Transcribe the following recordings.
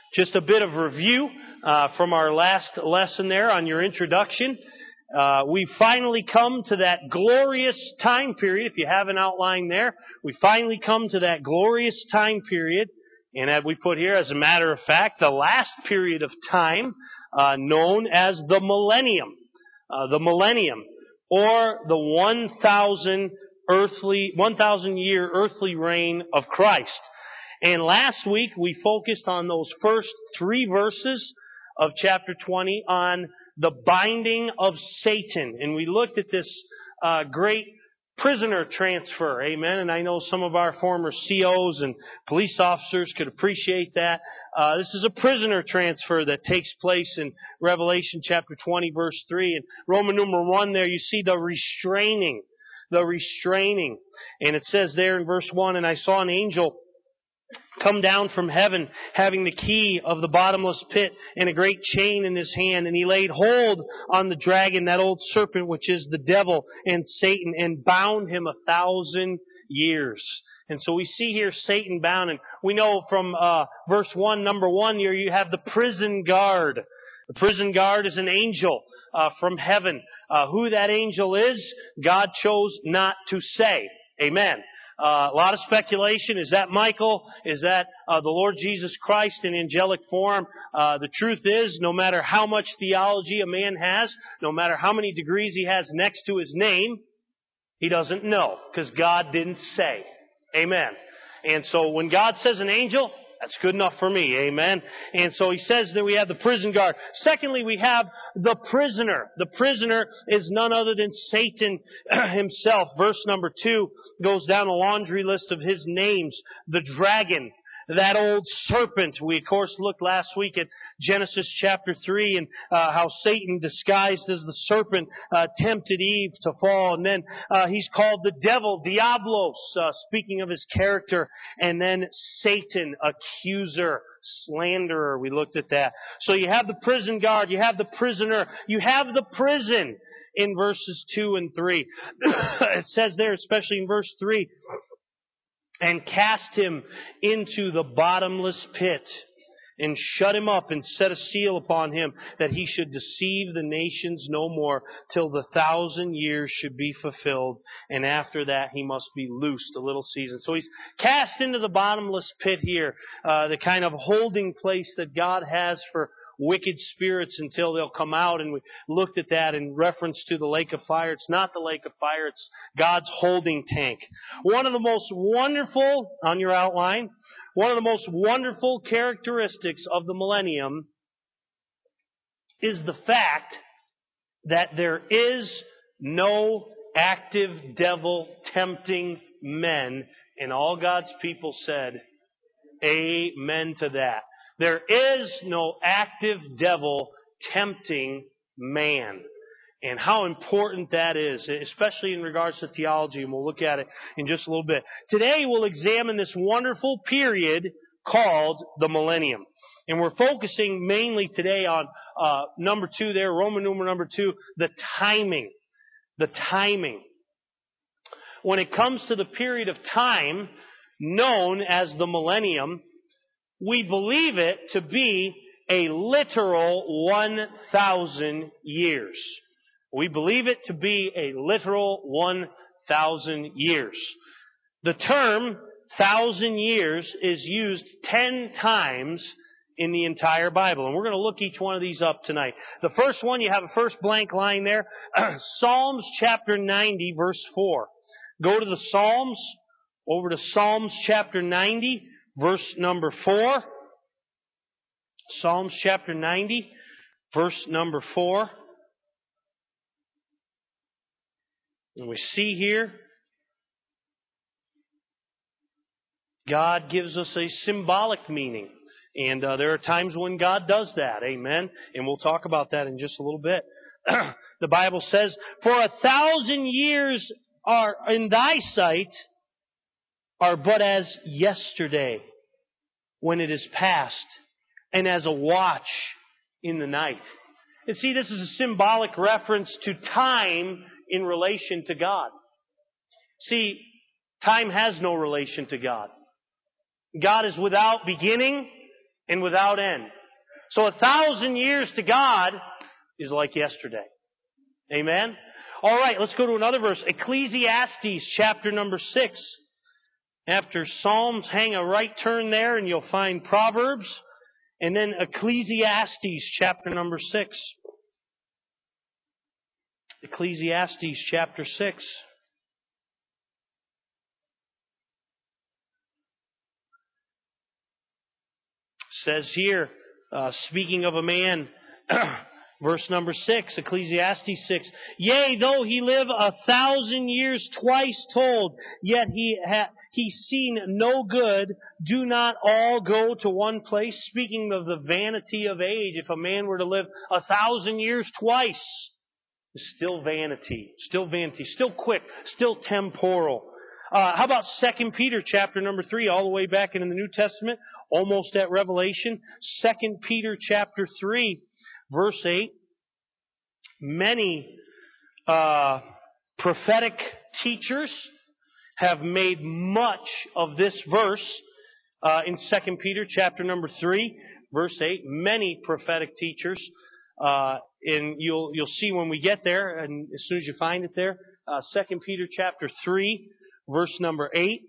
Just a bit of review from our last lesson there on your introduction. We finally come to that glorious time period. If you have an outline there, we finally come to that glorious time period. And as we put here, as a matter of fact, the last period of time known as the millennium. The millennium, or the 1,000 year earthly reign of Christ. And last week we focused on those first 3 verses of chapter 20 on the binding of Satan. And we looked at this great prisoner transfer. Amen. And I know some of our former COs and police officers could appreciate that. This is a prisoner transfer that takes place in Revelation chapter 20 verse 3. And Roman numeral 1 there you see the restraining. And it says there in verse 1, and I saw an angel come down from heaven, having the key of the bottomless pit and a great chain in his hand. And he laid hold on the dragon, that old serpent, which is the devil and Satan, and bound him 1,000 years. And so we see here Satan bound. And we know from verse 1, number 1, here you have the prison guard. The prison guard is an angel from heaven. Who that angel is, God chose not to say. Amen. A lot of speculation. Is that Michael? Is that the Lord Jesus Christ in angelic form? The truth is, no matter how much theology a man has, no matter how many degrees he has next to his name, he doesn't know, because God didn't say. Amen. And so when God says an angel, that's good enough for me. Amen. And so he says that we have the prison guard. Secondly, we have the prisoner. The prisoner is none other than Satan himself. Verse number 2 goes down a laundry list of his names. The dragon, that old serpent. We, of course, looked last week at Genesis chapter 3 and how Satan, disguised as the serpent, tempted Eve to fall. And then he's called the devil, Diablos, speaking of his character. And then Satan, accuser, slanderer. We looked at that. So you have the prison guard, you have the prisoner, you have the prison in verses 2 and 3. It says there, especially in verse 3, and cast him into the bottomless pit, and shut him up, and set a seal upon him, that he should deceive the nations no more, till the 1,000 years should be fulfilled, and after that he must be loosed a little season. So he's cast into the bottomless pit here, the kind of holding place that God has for wicked spirits until they'll come out. And we looked at that in reference to the lake of fire. It's not the lake of fire, it's God's holding tank. One of the most wonderful, on your outline, one of the most wonderful characteristics of the millennium is the fact that there is no active devil tempting men. And all God's people said, amen to that. There is no active devil tempting man. And how important that is, especially in regards to theology, and we'll look at it in just a little bit. Today we'll examine this wonderful period called the millennium. And we're focusing mainly today on number 2 there, Roman numeral number 2, the timing. The timing. When it comes to the period of time known as the millennium, we believe it to be a literal 1,000 years. We believe it to be a literal 1,000 years. The term 1,000 years is used 10 times in the entire Bible. And we're going to look each one of these up tonight. The first one, you have a first blank line there. Psalms chapter 90, verse 4. Go to the Psalms, over to Psalms chapter 90, verse number 4. Psalms chapter 90, verse number 4. And we see here, God gives us a symbolic meaning. And there are times when God does that. Amen. And we'll talk about that in just a little bit. The Bible says, for 1,000 years are in thy sight are but as yesterday when it is past, and as a watch in the night. And see, this is a symbolic reference to time in relation to God. See, time has no relation to God. God is without beginning and without end. So 1,000 years to God is like yesterday. Amen? All right, let's go to another verse. Ecclesiastes chapter number 6. After Psalms, hang a right turn there and you'll find Proverbs. And then Ecclesiastes chapter number 6. Ecclesiastes chapter 6. Says here, speaking of a man, verse number 6, Ecclesiastes 6. Yea, though he live 1,000 years twice told, yet he seen no good. Do not all go to one place? Speaking of the vanity of age, if a man were to live 1,000 years twice, it's still vanity, still quick, still temporal. How about 2 Peter chapter number 3, all the way back into the New Testament, almost at Revelation. 2 Peter chapter 3, verse 8. Many prophetic teachers have made much of this verse in 2 Peter chapter number 3, verse 8. Many prophetic teachers, and you'll see when we get there, and as soon as you find it there, 2 Peter chapter 3, verse number 8.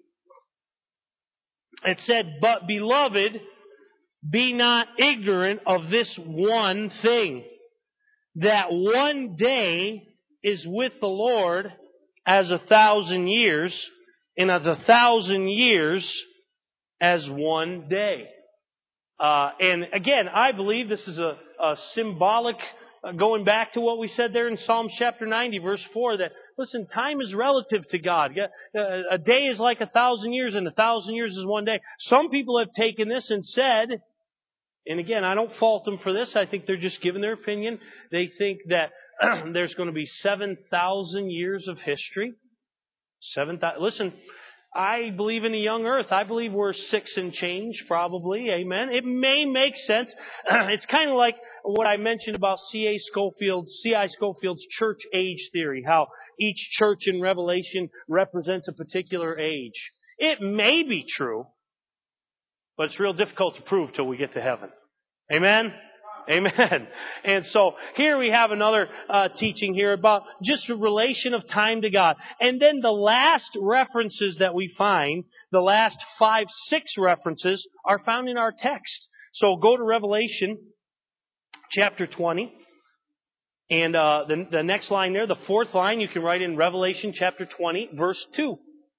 It said, but beloved, be not ignorant of this one thing, that one day is with the Lord as 1,000 years, and as 1,000 years as one day. And again, I believe this is a symbolic, going back to what we said there in Psalms chapter 90, verse 4, that, listen, time is relative to God. A day is like 1,000 years, and 1,000 years is one day. Some people have taken this and said, and again, I don't fault them for this. I think they're just giving their opinion. They think that there's going to be 7,000 years of history. 7,000. Listen, I believe in a young earth. I believe we're 6 and change, probably. Amen. It may make sense. It's kind of like what I mentioned about C.I. Scofield's church age theory, how each church in Revelation represents a particular age. It may be true, but it's real difficult to prove till we get to heaven. Amen? Amen. And so here we have another teaching here about just the relation of time to God. And then the last references that we find, the last 5, 6 references, are found in our text. So go to Revelation chapter 20. And the next line there, the 4th line, you can write in Revelation chapter 20, verse 2.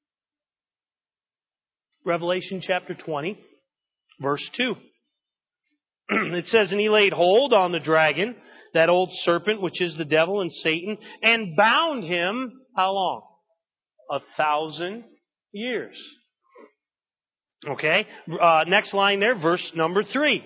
Revelation chapter 20, verse 2. It says, and he laid hold on the dragon, that old serpent, which is the devil and Satan, and bound him, how long? 1,000 years. Okay? Next line there, verse number 3.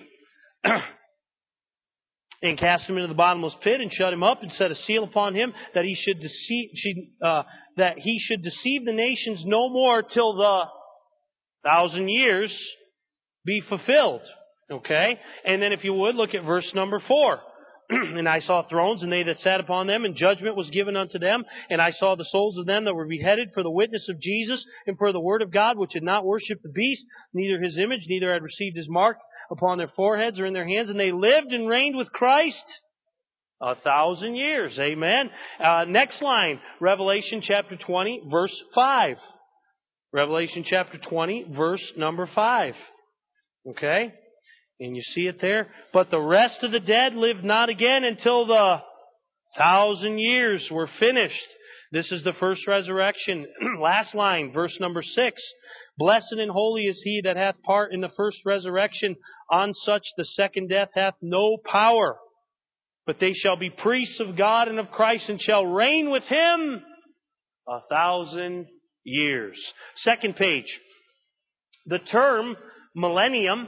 And cast him into the bottomless pit, and shut him up, and set a seal upon him, that he should deceive the nations no more till the 1,000 years be fulfilled. Okay? And then if you would, look at verse number 4. And I saw thrones, and they that sat upon them, and judgment was given unto them. And I saw the souls of them that were beheaded for the witness of Jesus, and for the word of God, which had not worshipped the beast, neither his image, neither had received his mark upon their foreheads or in their hands. And they lived and reigned with Christ 1,000 years. Amen. Next line, Revelation chapter 20, verse 5. Revelation chapter 20, verse number 5. Okay? And you see it there. But the rest of the dead lived not again until the 1,000 years were finished. This is the first resurrection. Last line, verse number 6. Blessed and holy is he that hath part in the first resurrection. On such the second death hath no power. But they shall be priests of God and of Christ, and shall reign with him 1,000 years. Second page. The term millennium,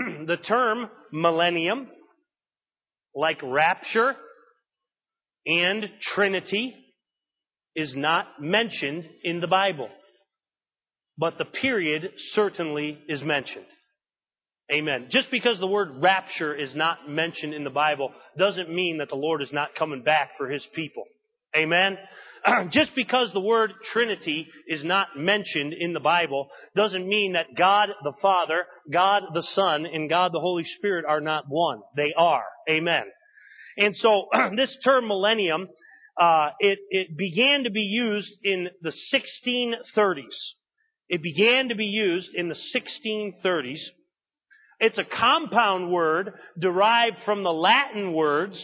like rapture and Trinity, is not mentioned in the Bible. But the period certainly is mentioned. Amen. Just because the word rapture is not mentioned in the Bible doesn't mean that the Lord is not coming back for his people. Amen. just because the word Trinity is not mentioned in the Bible doesn't mean that God the Father, God the Son, and God the Holy Spirit are not one. They are. Amen. And so this term millennium, it began to be used in the 1630s. It began to be used in the 1630s. It's a compound word derived from the Latin words.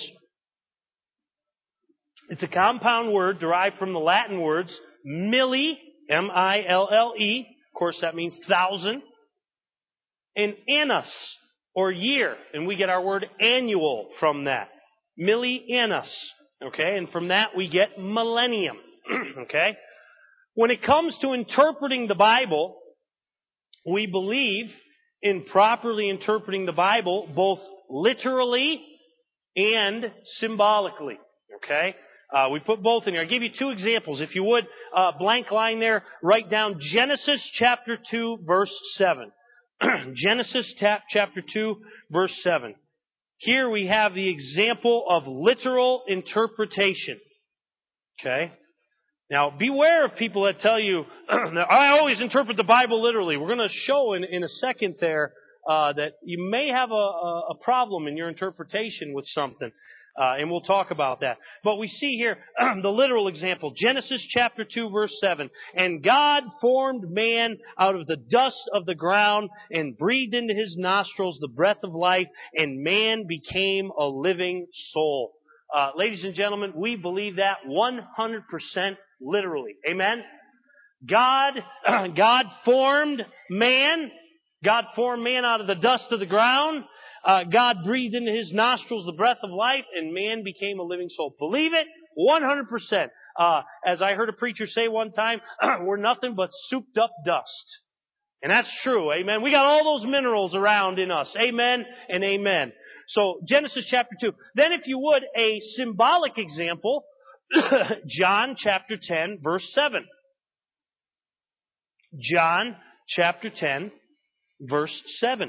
It's a compound word derived from the Latin words milli, M-I-L-L-E. Of course, that means thousand. And annus, or year. And we get our word annual from that. Millennius. Okay? And from that we get millennium. Okay? When it comes to interpreting the Bible, we believe in properly interpreting the Bible both literally and symbolically. Okay? We put both in here. I'll give you two examples. If you would, blank line there, write down Genesis chapter 2, verse 7. Genesis chapter 2, verse 7. Here we have the example of literal interpretation. Okay? Now, beware of people that tell you, I always interpret the Bible literally. We're going to show in a second there that you may have a problem in your interpretation with something. And we'll talk about that. But we see here the literal example. Genesis chapter 2, verse 7. And God formed man out of the dust of the ground and breathed into his nostrils the breath of life, and man became a living soul. Ladies and gentlemen, we believe that 100% literally. Amen? God formed man. God formed man out of the dust of the ground. God breathed into his nostrils the breath of life, and man became a living soul. Believe it? 100%. As I heard a preacher say one time, we're nothing but souped up dust. And that's true. Amen. We got all those minerals around in us. Amen and amen. So, Genesis chapter 2. Then if you would, a symbolic example, John chapter 10, verse 7. John chapter 10, verse 7.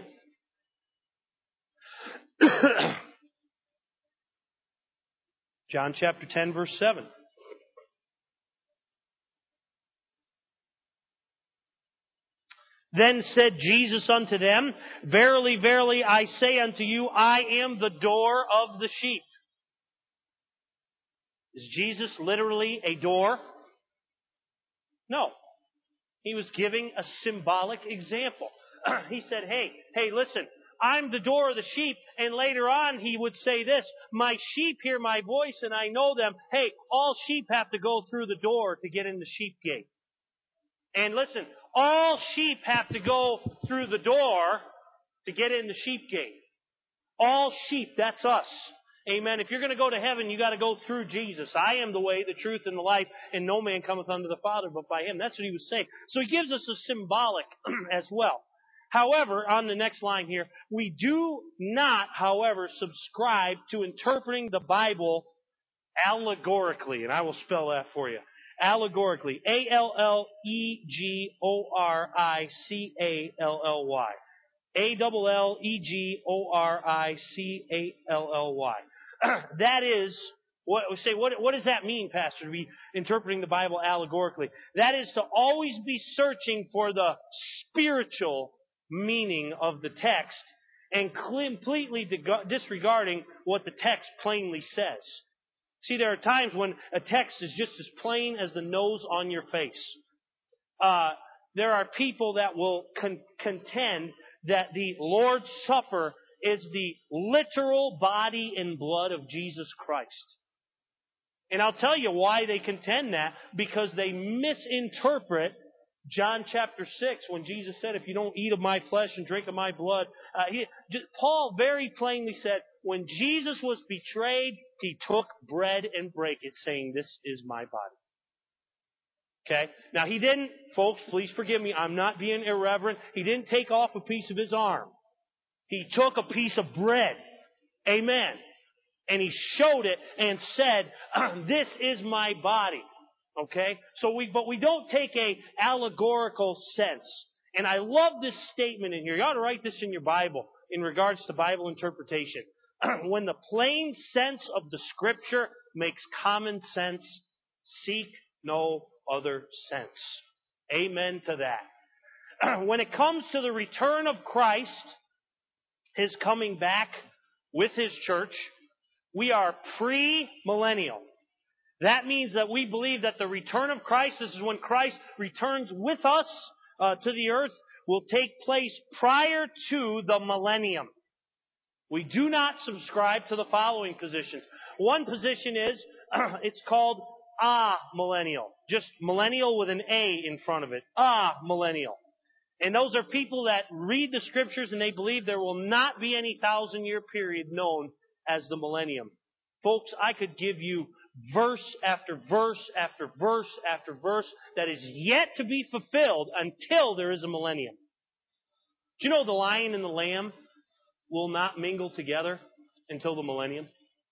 John chapter 10, verse 7. Then said Jesus unto them, Verily, verily, I say unto you, I am the door of the sheep. Is Jesus literally a door? No. He was giving a symbolic example. He said, hey, listen, I'm the door of the sheep. And later on, he would say this, my sheep hear my voice and I know them. Hey, all sheep have to go through the door to get in the sheep gate. And listen, all sheep have to go through the door to get in the sheep gate. All sheep, that's us. Amen. If you're going to go to heaven, you got to go through Jesus. I am the way, the truth, and the life, and no man cometh unto the Father but by him. That's what he was saying. So he gives us a symbolic as well. However, on the next line here, we do not, however, subscribe to interpreting the Bible allegorically. And I will spell that for you. Allegorically. A-L-L-E-G-O-R-I-C-A-L-L-Y. A-L-L-E-G-O-R-I-C-A-L-L-Y. That is, what does that mean, Pastor, to be interpreting the Bible allegorically? That is to always be searching for the spiritual meaning of the text and completely disregarding what the text plainly says. See, there are times when a text is just as plain as the nose on your face. There are people that will contend that the Lord's Supper is the literal body and blood of Jesus Christ. And I'll tell you why they contend that. Because they misinterpret John chapter 6 when Jesus said, if you don't eat of my flesh and drink of my blood. Paul very plainly said, when Jesus was betrayed, he took bread and brake it, saying, this is my body. Okay? Now he didn't, folks, please forgive me, I'm not being irreverent. He didn't take off a piece of his arm. He took a piece of bread. Amen. And he showed it and said, this is my body. Okay? But we don't take a allegorical sense. And I love this statement in here. You ought to write this in your Bible in regards to Bible interpretation. When the plain sense of the Scripture makes common sense, seek no other sense. Amen to that. When it comes to the return of Christ, His coming back with His church, we are pre-millennial. That means that we believe that the return of Christ, this is when Christ returns with us to the earth, will take place prior to the millennium. We do not subscribe to the following positions. One position is, it's called amillennial. Just millennial with an A in front of it. Amillennial. And those are people that read the scriptures and they believe there will not be any 1,000-year period known as the millennium. Folks, I could give you verse after verse after verse after verse that is yet to be fulfilled until there is a millennium. Do you know the lion and the lamb will not mingle together until the millennium?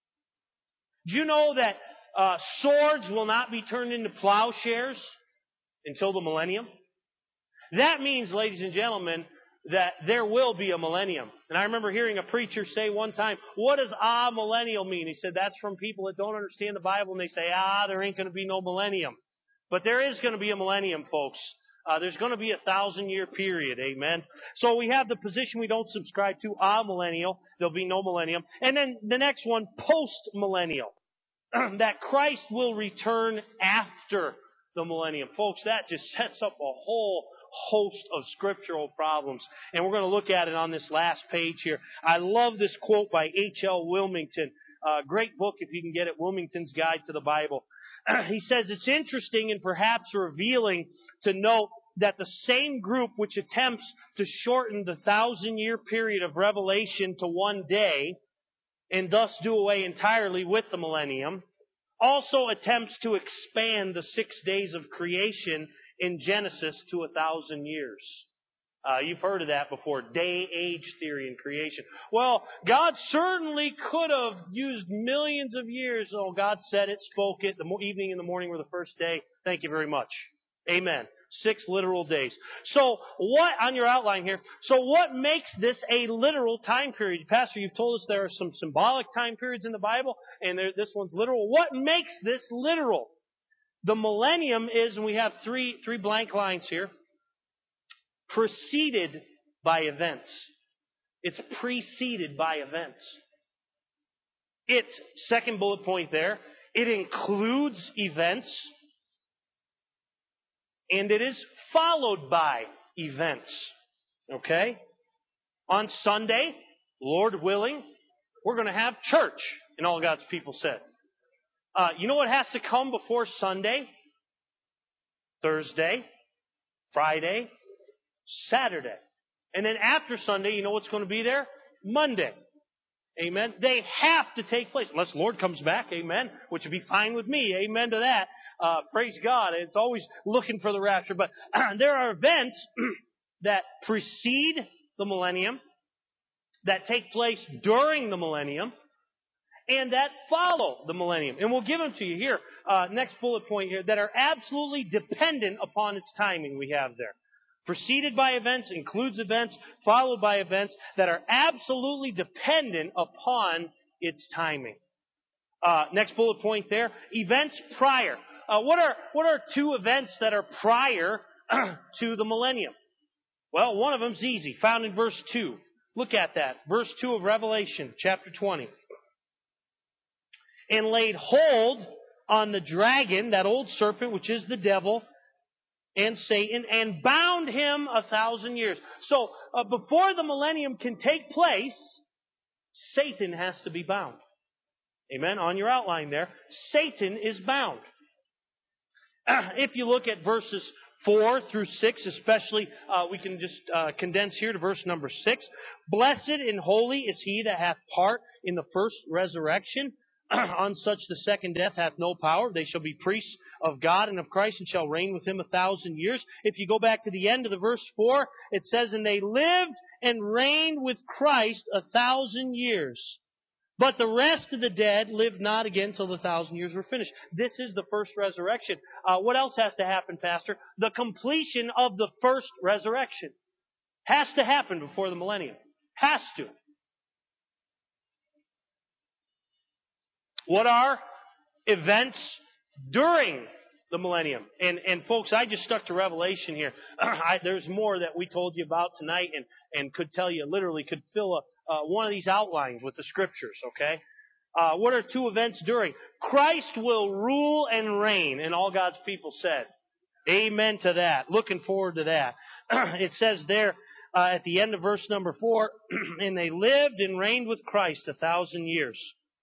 Do you know that swords will not be turned into plowshares until the millennium? That means, ladies and gentlemen, that there will be a millennium. And I remember hearing a preacher say one time, what does millennial mean? He said, that's from people that don't understand the Bible and they say, there ain't going to be no millennium. But there is going to be a millennium, folks. There's going to be a 1,000-year period, amen? So we have the position we don't subscribe to, millennial. There'll be no millennium. And then the next one, post-millennial. That Christ will return after the millennium. Folks, that just sets up a whole host of scriptural problems. And we're going to look at it on this last page here. I love this quote by H.L. Wilmington. Great book if you can get it, Wilmington's Guide to the Bible. He says, it's interesting and perhaps revealing to note that the same group which attempts to shorten the 1,000-year period of Revelation to one day, and thus do away entirely with the millennium, also attempts to expand the 6 days of creation in Genesis to 1,000 years. You've heard of that before, day-age theory in creation. Well, God certainly could have used millions of years. Oh, God said it, spoke it, the evening and the morning were the first day. Thank you very much. Amen. 6 literal days. So what, on your outline here, so what makes this a literal time period? Pastor, you've told us there are some symbolic time periods in the Bible, and this one's literal. What makes this literal? The millennium is, and we have three blank lines here, preceded by events. It's preceded by events. It's, second bullet point there, it includes events, and it is followed by events. Okay? On Sunday, Lord willing, we're going to have church. And all God's people said. You know what has to come before Sunday? Thursday, Friday, Saturday. And then after Sunday, you know what's going to be there? Monday. Amen. They have to take place. Unless the Lord comes back. Amen. Which would be fine with me. Amen to that. Praise God. It's always looking for the rapture. But there are events that precede the millennium, that take place during the millennium, and that follow the millennium. And we'll give them to you here. Next bullet point here. That are absolutely dependent upon its timing we have there. Preceded by events, includes events, followed by events that are absolutely dependent upon its timing. Next bullet point there. Events prior. What are 2 events that are prior to the millennium? Well, one of them's easy. Found in verse 2. Look at that. Verse 2 of Revelation, chapter 20. And laid hold on the dragon, that old serpent, which is the devil, and Satan, and bound him 1,000 years. So, before the millennium can take place, Satan has to be bound. Amen? On your outline there, Satan is bound. If you look at verses 4 through 6, especially, we can just condense here to verse number 6. Blessed and holy is he that hath part in the first resurrection. On such the second death hath no power. They shall be priests of God and of Christ, and shall reign with him 1,000 years. If you go back to the end of the verse 4, it says, and they lived and reigned with Christ 1,000 years. But the rest of the dead lived not again till the 1,000 years were finished. This is the first resurrection. What else has to happen, Pastor? The completion of the first resurrection has to happen before the millennium. Has to. What are events during The millennium. And folks, I just stuck to Revelation here. There's more that we told you about tonight and could tell you, literally could fill one of these outlines with the scriptures, okay? What are two events during? Christ will rule and reign, and all God's people said. Amen to that. Looking forward to that. It says there at the end of verse number 4, and they lived and reigned with Christ 1,000 years.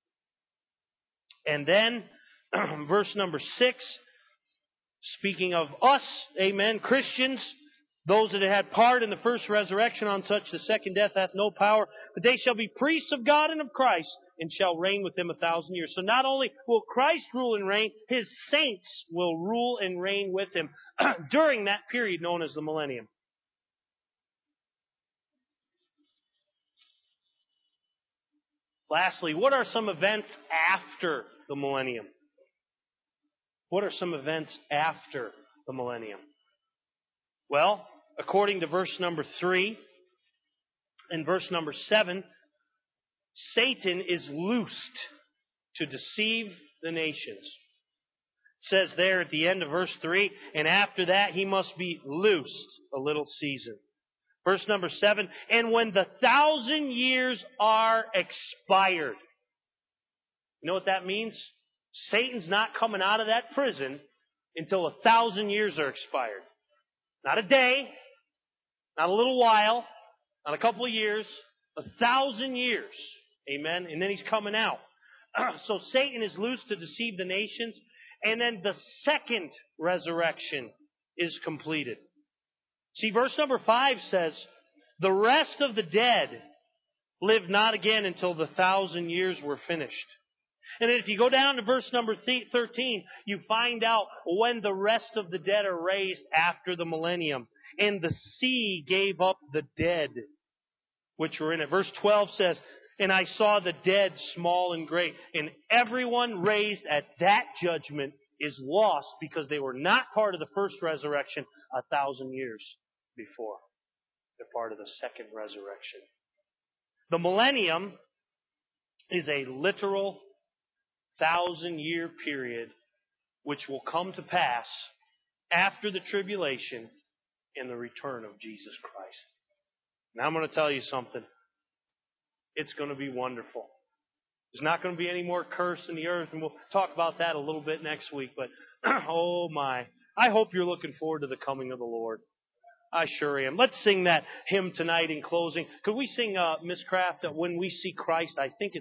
And then verse number 6, speaking of us, amen, Christians, those that had part in the first resurrection, on such the second death hath no power, but they shall be priests of God and of Christ, and shall reign with him 1,000 years. So not only will Christ rule and reign, his saints will rule and reign with him during that period known as the millennium. Lastly, what are some events after the millennium? What are some events after the millennium? Well, according to verse number 3 and verse number 7, Satan is loosed to deceive the nations. It says there at the end of verse 3, and after that he must be loosed a little season. Verse number 7, and when the 1,000 years are expired. You know what that means? Satan's not coming out of that prison until 1,000 years are expired. Not a day, not a little while, not a couple of years, 1,000 years. Amen? And then he's coming out. So Satan is loose to deceive the nations. And then the second resurrection is completed. See, verse number 5 says, the rest of the dead lived not again until the 1,000 years were finished. And if you go down to verse number 13, you find out when the rest of the dead are raised after the millennium. And the sea gave up the dead which were in it. Verse 12 says, and I saw the dead, small and great, and everyone raised at that judgment is lost because they were not part of the first resurrection 1,000 years before. They're part of the second resurrection. The millennium is a literal 1,000-year period which will come to pass after the tribulation and the return of Jesus Christ. Now I'm going to tell you something. It's going to be wonderful. There's not going to be any more curse in the earth, and we'll talk about that a little bit next week. But, oh my, I hope you're looking forward to the coming of the Lord. I sure am. Let's sing that hymn tonight in closing. Could we sing, Miss Kraft, When We See Christ? I think it's